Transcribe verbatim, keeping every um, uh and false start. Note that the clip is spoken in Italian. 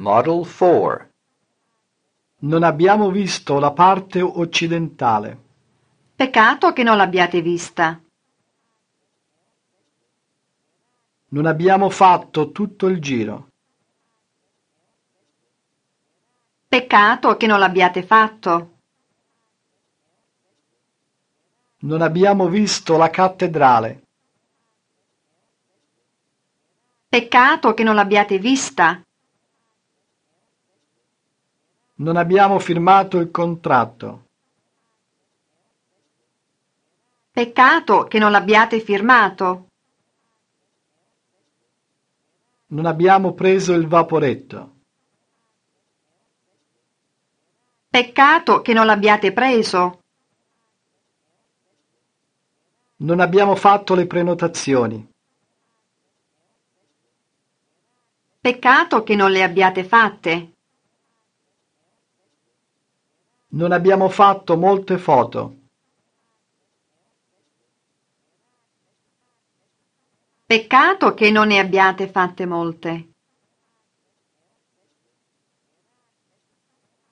Model four. Non abbiamo visto la parte occidentale. Peccato che non l'abbiate vista. Non abbiamo fatto tutto il giro. Peccato che non l'abbiate fatto. Non abbiamo visto la cattedrale. Peccato che non l'abbiate vista. Non abbiamo firmato il contratto. Peccato che non l'abbiate firmato. Non abbiamo preso il vaporetto. Peccato che non l'abbiate preso. Non abbiamo fatto le prenotazioni. Peccato che non le abbiate fatte. Non abbiamo fatto molte foto. Peccato che non ne abbiate fatte molte.